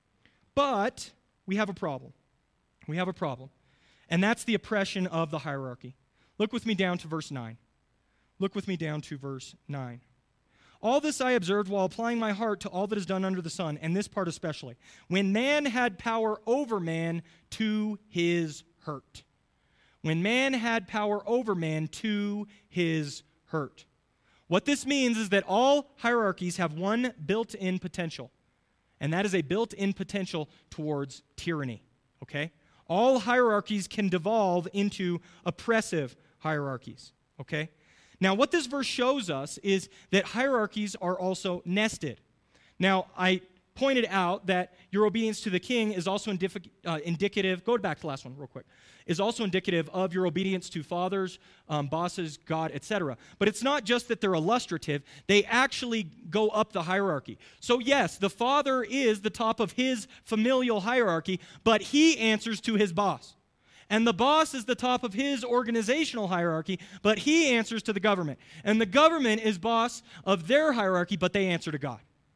Speaker 1: But we have a problem. We have a problem. And that's the oppression of the hierarchy. Look with me down to verse nine. Look with me down to verse nine. All this I observed while applying my heart to all that is done under the sun, and this part especially, when man had power over man to his hurt. When man had power over man to his hurt. What this means is that all hierarchies have one built-in potential, and that is a built-in potential towards tyranny, okay? All hierarchies can devolve into oppressive hierarchies, okay? Now, what this verse shows us is that hierarchies are also nested. Now, I pointed out that your obedience to the king is also indif- uh, indicative, go back to the last one real quick, is also indicative of your obedience to fathers, um, bosses, God, et cetera. But it's not just that they're illustrative, they actually go up the hierarchy. So yes, the father is the top of his familial hierarchy, but he answers to his boss. And the boss is the top of his organizational hierarchy, but he answers to the government. And the government is boss of their hierarchy, but they answer to God.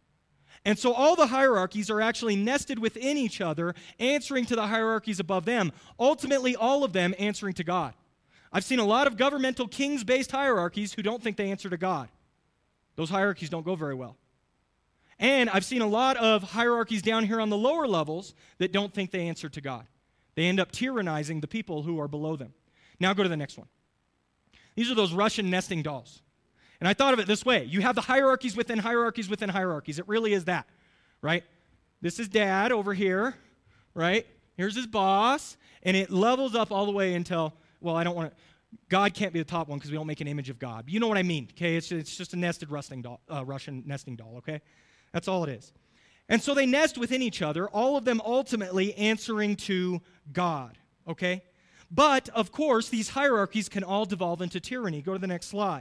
Speaker 1: And so all the hierarchies are actually nested within each other, answering to the hierarchies above them, ultimately all of them answering to God. I've seen a lot of governmental kings-based hierarchies who don't think they answer to God. Those hierarchies don't go very well. And I've seen a lot of hierarchies down here on the lower levels that don't think they answer to God. They end up tyrannizing the people who are below them. Now go to the next one. These are those Russian nesting dolls. And I thought of it this way. You have the hierarchies within hierarchies within hierarchies. It really is that, right? This is dad over here, right? Here's his boss. And it levels up all the way until, well, I don't want to, God can't be the top one because we don't make an image of God. But you know what I mean, okay? It's, it's just a nested rusting doll, uh, Russian nesting doll, okay? That's all it is. And so they nest within each other, all of them ultimately answering to God, okay? But, of course, these hierarchies can all devolve into tyranny. Go to the next slide.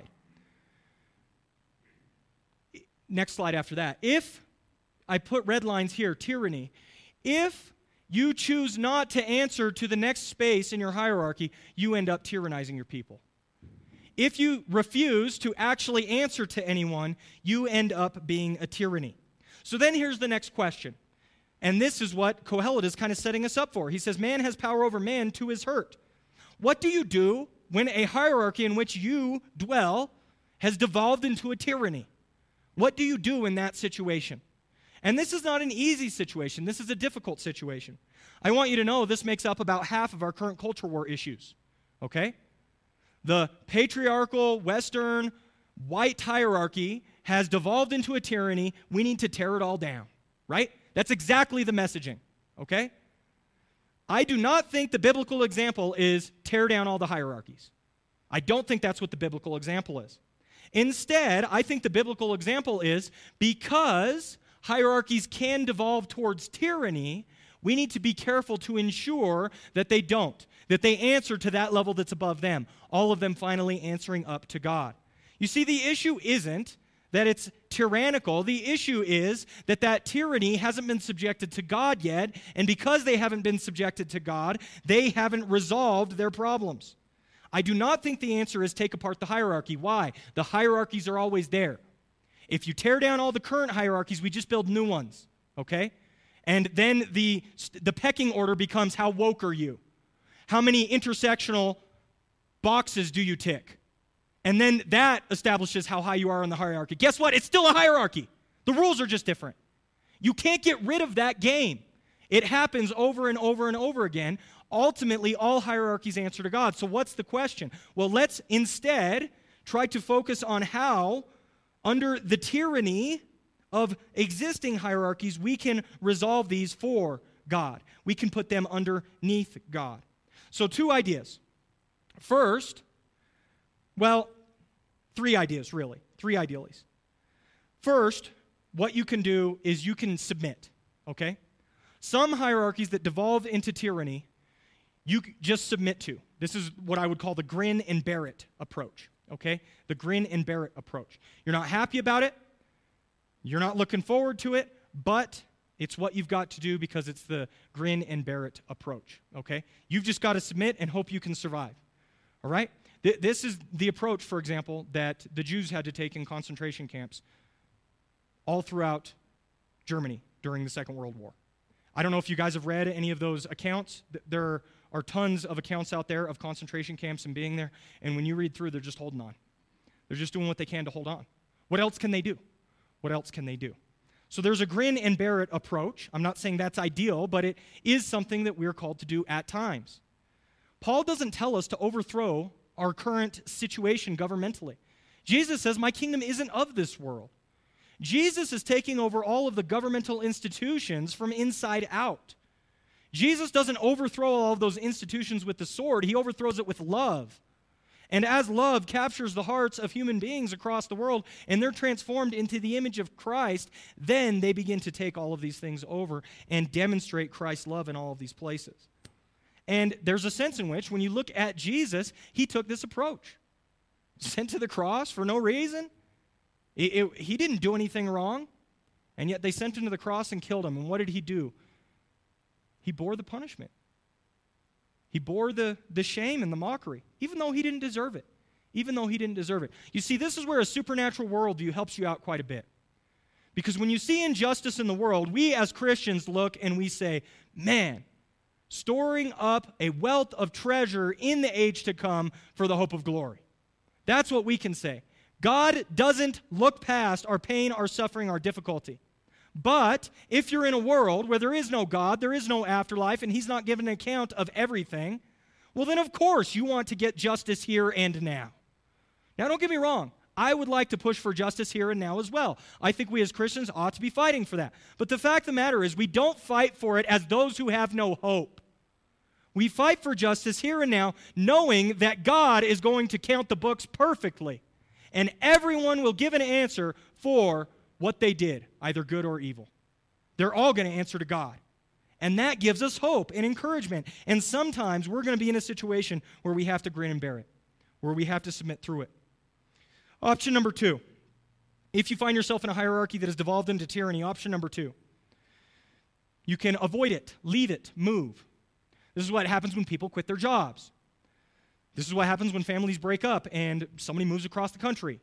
Speaker 1: Next slide after that. If, I put red lines here, tyranny, if you choose not to answer to the next space in your hierarchy, you end up tyrannizing your people. If you refuse to actually answer to anyone, you end up being a tyranny. So then here's the next question. And this is what Kohelet is kind of setting us up for. He says, man has power over man to his hurt. What do you do when a hierarchy in which you dwell has devolved into a tyranny? What do you do in that situation? And this is not an easy situation. This is a difficult situation. I want you to know this makes up about half of our current culture war issues, okay? The patriarchal, Western, white hierarchy has devolved into a tyranny. We need to tear it all down, right? That's exactly the messaging, okay? I do not think the biblical example is tear down all the hierarchies. I don't think that's what the biblical example is. Instead, I think the biblical example is because hierarchies can devolve towards tyranny, We need to be careful to ensure that they don't, that they answer to that level that's above them, all of them finally answering up to God. You see, the issue isn't that it's tyrannical. The issue is that that tyranny hasn't been subjected to God yet, and because they haven't been subjected to God, they haven't resolved their problems. I do not think the answer is take apart the hierarchy. Why? The hierarchies are always there. If you tear down all the current hierarchies, we just build new ones, okay? And then the, the pecking order becomes, how woke are you? How many intersectional boxes do you tick? And then that establishes how high you are in the hierarchy. Guess what? It's still a hierarchy. The rules are just different. You can't get rid of that game. It happens over and over and over again. Ultimately, all hierarchies answer to God. So what's the question? Well, let's instead try to focus on how, under the tyranny of existing hierarchies, we can resolve these for God. We can put them underneath God. So two ideas. First, well, three ideas, really. Three ideals. First, what you can do is you can submit, okay? Some hierarchies that devolve into tyranny, you just submit to. This is what I would call the grin and bear it approach, okay? The grin and bear it approach. You're not happy about it. You're not looking forward to it, but it's what you've got to do because it's the grin and bear it approach, okay? You've just got to submit and hope you can survive, all right? Th- this is the approach, for example, that the Jews had to take in concentration camps all throughout Germany during the Second World War. I don't know if you guys have read any of those accounts. There are tons of accounts out there of concentration camps and being there, and when you read through, they're just holding on. They're just doing what they can to hold on. What else can they do? What else can they do? So there's a grin and bear it approach. I'm not saying that's ideal, but it is something that we're called to do at times. Paul doesn't tell us to overthrow our current situation governmentally. Jesus says, my kingdom isn't of this world. Jesus is taking over all of the governmental institutions from inside out. Jesus doesn't overthrow all of those institutions with the sword. He overthrows it with love. And as love captures the hearts of human beings across the world and they're transformed into the image of Christ, then they begin to take all of these things over and demonstrate Christ's love in all of these places. And there's a sense in which, when you look at Jesus, he took this approach. Sent to the cross for no reason. It, it, he didn't do anything wrong, and yet they sent him to the cross and killed him. And what did he do? He bore the punishment. He bore the, the shame and the mockery, even though he didn't deserve it. Even though he didn't deserve it. You see, this is where a supernatural worldview helps you out quite a bit. Because when you see injustice in the world, we as Christians look and we say, man, storing up a wealth of treasure in the age to come for the hope of glory. That's what we can say. God doesn't look past our pain, our suffering, our difficulty. But if you're in a world where there is no God, there is no afterlife, and he's not given an account of everything, well then of course you want to get justice here and now. Now don't get me wrong. I would like to push for justice here and now as well. I think we as Christians ought to be fighting for that. But the fact of the matter is we don't fight for it as those who have no hope. We fight for justice here and now, knowing that God is going to count the books perfectly. And everyone will give an answer for what they did, either good or evil. They're all going to answer to God. And that gives us hope and encouragement. And sometimes we're going to be in a situation where we have to grin and bear it, where we have to submit through it. Option number two. If you find yourself in a hierarchy that has devolved into tyranny, option number two. You can avoid it, leave it, move. This is what happens when people quit their jobs. This is what happens when families break up and somebody moves across the country.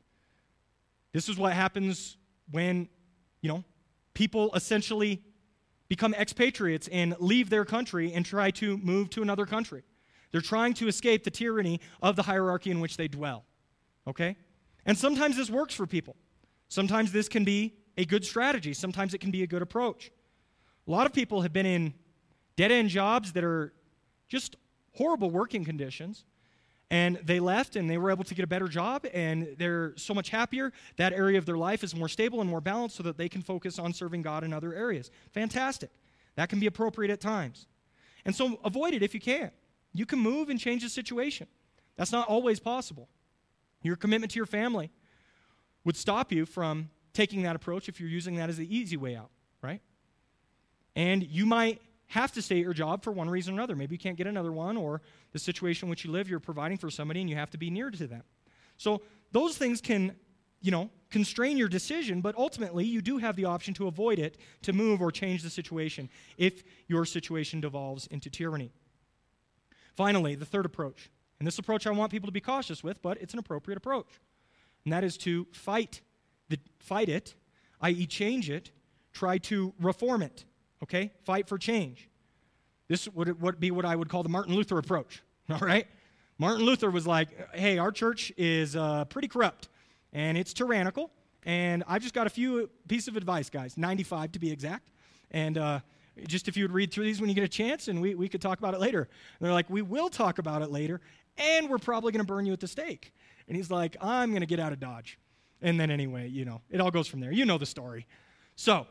Speaker 1: This is what happens when, you know, people essentially become expatriates and leave their country and try to move to another country. They're trying to escape the tyranny of the hierarchy in which they dwell. Okay? And sometimes this works for people. Sometimes this can be a good strategy. Sometimes it can be a good approach. A lot of people have been in dead-end jobs that are just horrible working conditions, and they left and they were able to get a better job, and they're so much happier. That area of their life is more stable and more balanced so that they can focus on serving God in other areas. Fantastic. That can be appropriate at times. And so avoid it if you can. You can move and change the situation. That's not always possible. Your commitment to your family would stop you from taking that approach if you're using that as the easy way out, right? And you might have to stay at your job for one reason or another. Maybe you can't get another one, or the situation in which you live, you're providing for somebody and you have to be near to them. So those things can, you know, constrain your decision, but ultimately you do have the option to avoid it, to move or change the situation if your situation devolves into tyranny. Finally, the third approach. And this approach I want people to be cautious with, but it's an appropriate approach. And that is to fight, the, fight it, that is change it, try to reform it, okay? Fight for change. This would, would be what I would call the Martin Luther approach, all right? Martin Luther was like, hey, our church is uh, pretty corrupt, and it's tyrannical, and I've just got a few pieces of advice, guys, ninety-five to be exact, and uh, just if you would read through these when you get a chance, and we, we could talk about it later. And they're like, we will talk about it later, and we're probably going to burn you at the stake. And he's like, I'm going to get out of Dodge. And then anyway, you know, it all goes from there. You know the story. So,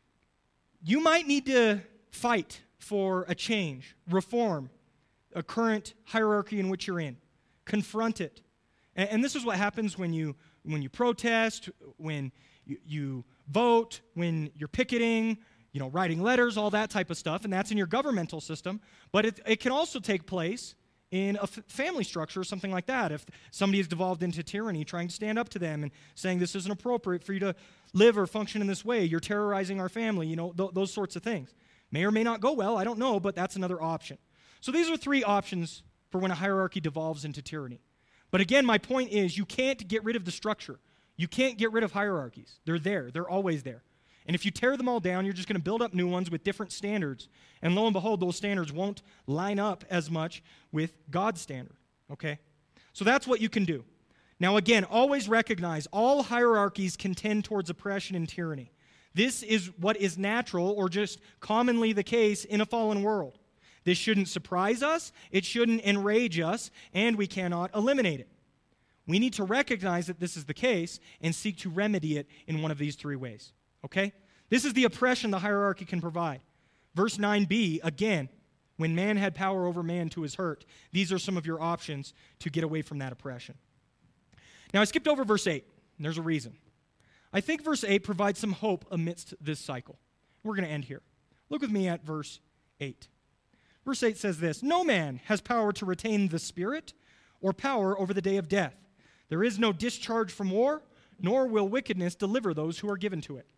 Speaker 1: you might need to fight for a change, reform, a current hierarchy in which you're in. Confront it. And, and this is what happens when you when you protest, when you, you vote, when you're picketing, you know, writing letters, all that type of stuff, and that's in your governmental system. But it, it can also take place in a f- family structure or something like that. If somebody has devolved into tyranny, trying to stand up to them and saying this isn't appropriate for you to live or function in this way, you're terrorizing our family, you know, th- those sorts of things. May or may not go well, I don't know, but that's another option. So these are three options for when a hierarchy devolves into tyranny. But again, my point is you can't get rid of the structure. You can't get rid of hierarchies. They're there. They're always there. And if you tear them all down, you're just going to build up new ones with different standards. And lo and behold, those standards won't line up as much with God's standard, okay? So that's what you can do. Now again, always recognize all hierarchies can tend towards oppression and tyranny. This is what is natural or just commonly the case in a fallen world. This shouldn't surprise us, it shouldn't enrage us, and we cannot eliminate it. We need to recognize that this is the case and seek to remedy it in one of these three ways. Okay? This is the oppression the hierarchy can provide. Verse nine b, again, when man had power over man to his hurt, these are some of your options to get away from that oppression. Now, I skipped over verse eight, and there's a reason. I think verse eight provides some hope amidst this cycle. We're going to end here. Look with me at verse eight. Verse eight says this, no man has power to retain the spirit or power over the day of death. There is no discharge from war, nor will wickedness deliver those who are given to it.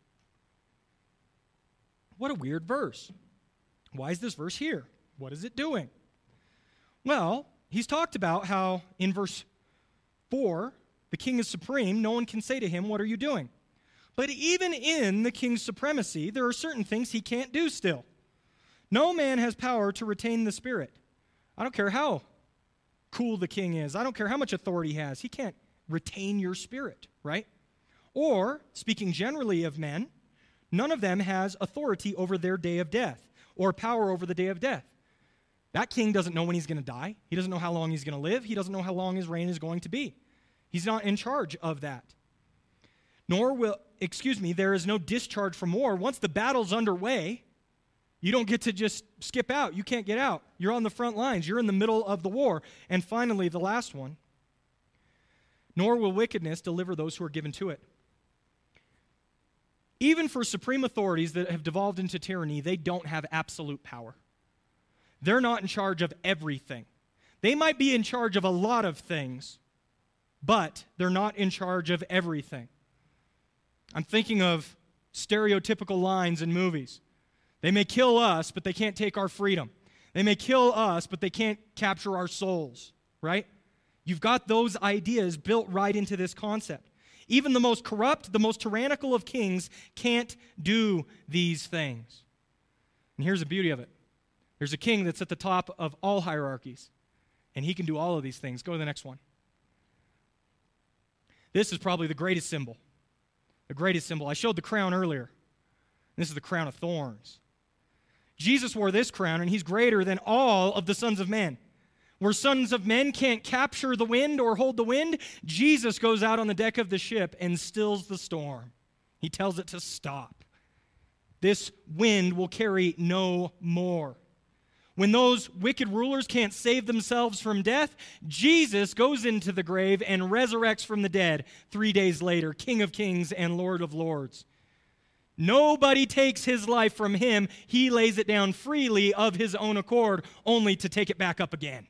Speaker 1: What a weird verse. Why is this verse here? What is it doing? Well, he's talked about how in verse four, the king is supreme. No one can say to him, what are you doing? But even in the king's supremacy, there are certain things he can't do still. No man has power to retain the spirit. I don't care how cool the king is. I don't care how much authority he has. He can't retain your spirit, right? Or, speaking generally of men, none of them has authority over their day of death or power over the day of death. That king doesn't know when he's going to die. He doesn't know how long he's going to live. He doesn't know how long his reign is going to be. He's not in charge of that. Nor will, excuse me, there is no discharge from war. Once the battle's underway, you don't get to just skip out. You can't get out. You're on the front lines. You're in the middle of the war. And finally, the last one, nor will wickedness deliver those who are given to it. Even for supreme authorities that have devolved into tyranny, they don't have absolute power. They're not in charge of everything. They might be in charge of a lot of things, but they're not in charge of everything. I'm thinking of stereotypical lines in movies. They may kill us, but they can't take our freedom. They may kill us, but they can't capture our souls, right? You've got those ideas built right into this concept. Even the most corrupt, the most tyrannical of kings can't do these things. And here's the beauty of it. There's a king that's at the top of all hierarchies, and he can do all of these things. Go to the next one. This is probably the greatest symbol. The greatest symbol. I showed the crown earlier. This is the crown of thorns. Jesus wore this crown, and he's greater than all of the sons of men. Where sons of men can't capture the wind or hold the wind, Jesus goes out on the deck of the ship and stills the storm. He tells it to stop. This wind will carry no more. When those wicked rulers can't save themselves from death, Jesus goes into the grave and resurrects from the dead three days later, King of Kings and Lord of Lords. Nobody takes his life from him. He lays it down freely of his own accord, only to take it back up again.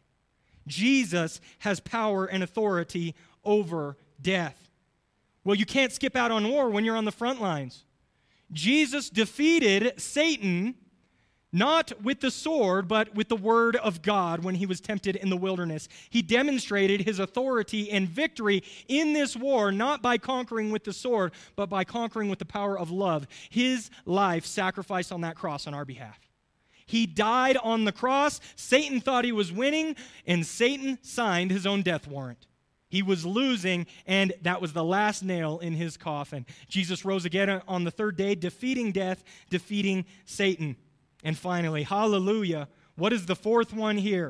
Speaker 1: Jesus has power and authority over death. Well, you can't skip out on war when you're on the front lines. Jesus defeated Satan not with the sword, but with the word of God when he was tempted in the wilderness. He demonstrated his authority and victory in this war, not by conquering with the sword, but by conquering with the power of love. His life sacrificed on that cross on our behalf. He died on the cross. Satan thought he was winning, and Satan signed his own death warrant. He was losing, and that was the last nail in his coffin. Jesus rose again on the third day, defeating death, defeating Satan. And finally, hallelujah, what is the fourth one here?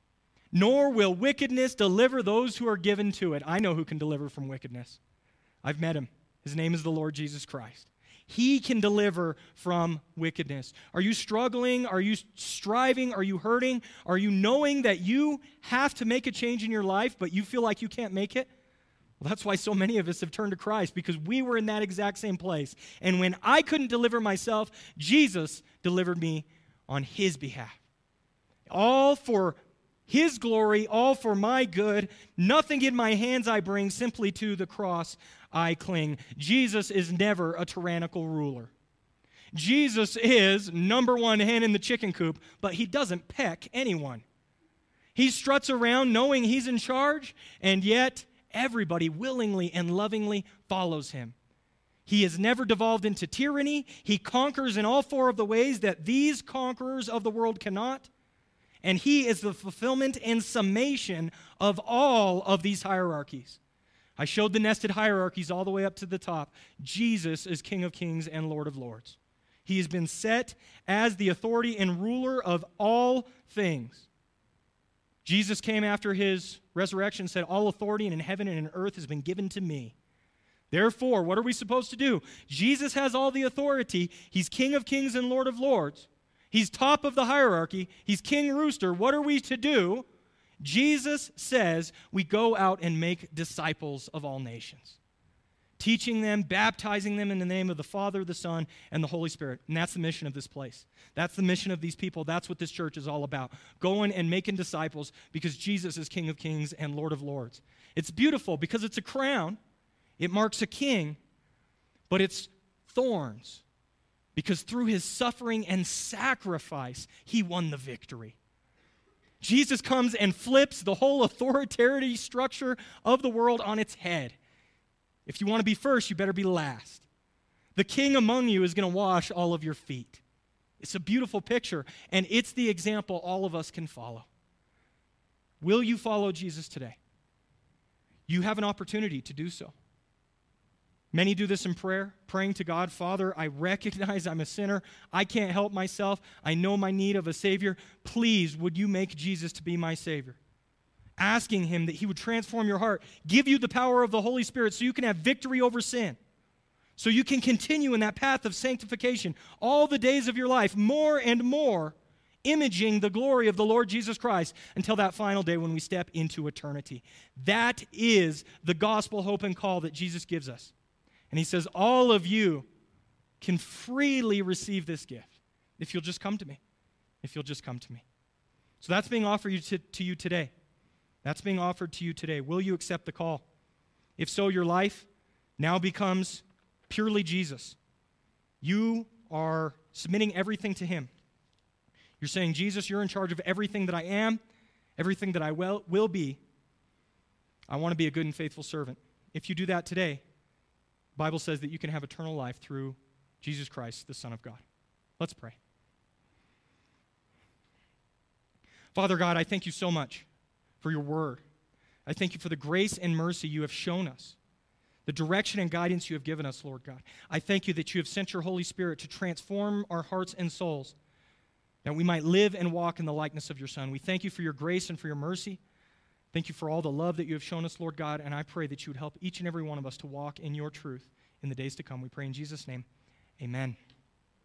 Speaker 1: Nor will wickedness deliver those who are given to it. I know who can deliver from wickedness. I've met him. His name is the Lord Jesus Christ. He can deliver from wickedness. Are you struggling? Are you striving? Are you hurting? Are you knowing that you have to make a change in your life, but you feel like you can't make it? Well, that's why so many of us have turned to Christ, because we were in that exact same place. And when I couldn't deliver myself, Jesus delivered me on his behalf. All for his glory, all for my good. Nothing in my hands I bring, simply to the cross I cling. Jesus is never a tyrannical ruler. Jesus is number one hen in the chicken coop, but he doesn't peck anyone. He struts around knowing he's in charge, and yet everybody willingly and lovingly follows him. He has never devolved into tyranny. He conquers in all four of the ways that these conquerors of the world cannot. And he is the fulfillment and summation of all of these hierarchies. I showed the nested hierarchies all the way up to the top. Jesus is King of Kings and Lord of Lords. He has been set as the authority and ruler of all things. Jesus came after his resurrection and said, all authority in heaven and in earth has been given to me. Therefore, what are we supposed to do? Jesus has all the authority. He's King of Kings and Lord of Lords. He's top of the hierarchy. He's King Rooster. What are we to do? Jesus says we go out and make disciples of all nations, teaching them, baptizing them in the name of the Father, the Son, and the Holy Spirit. And that's the mission of this place. That's the mission of these people. That's what this church is all about, going and making disciples, because Jesus is King of Kings and Lord of Lords. It's beautiful because it's a crown. It marks a king, but it's thorns, because through his suffering and sacrifice, he won the victory. Jesus comes and flips the whole authoritarian structure of the world on its head. If you want to be first, you better be last. The king among you is going to wash all of your feet. It's a beautiful picture, and it's the example all of us can follow. Will you follow Jesus today? You have an opportunity to do so. Many do this in prayer, praying to God, Father, I recognize I'm a sinner. I can't help myself. I know my need of a Savior. Please, would you make Jesus to be my Savior? Asking him that he would transform your heart, give you the power of the Holy Spirit so you can have victory over sin, so you can continue in that path of sanctification all the days of your life, more and more imaging the glory of the Lord Jesus Christ until that final day when we step into eternity. That is the gospel hope and call that Jesus gives us. And he says, all of you can freely receive this gift if you'll just come to me, if you'll just come to me. So that's being offered to, to you today. That's being offered to you today. Will you accept the call? If so, your life now becomes purely Jesus. You are submitting everything to him. You're saying, Jesus, you're in charge of everything that I am, everything that I will, will be. I want to be a good and faithful servant. If you do that today, the Bible says that you can have eternal life through Jesus Christ, the Son of God. Let's pray. Father God, I thank you so much for your word. I thank you for the grace and mercy you have shown us, the direction and guidance you have given us, Lord God. I thank you that you have sent your Holy Spirit to transform our hearts and souls, that we might live and walk in the likeness of your Son. We thank you for your grace and for your mercy. Thank you for all the love that you have shown us, Lord God, and I pray that you would help each and every one of us to walk in your truth in the days to come. We pray in Jesus' name, amen.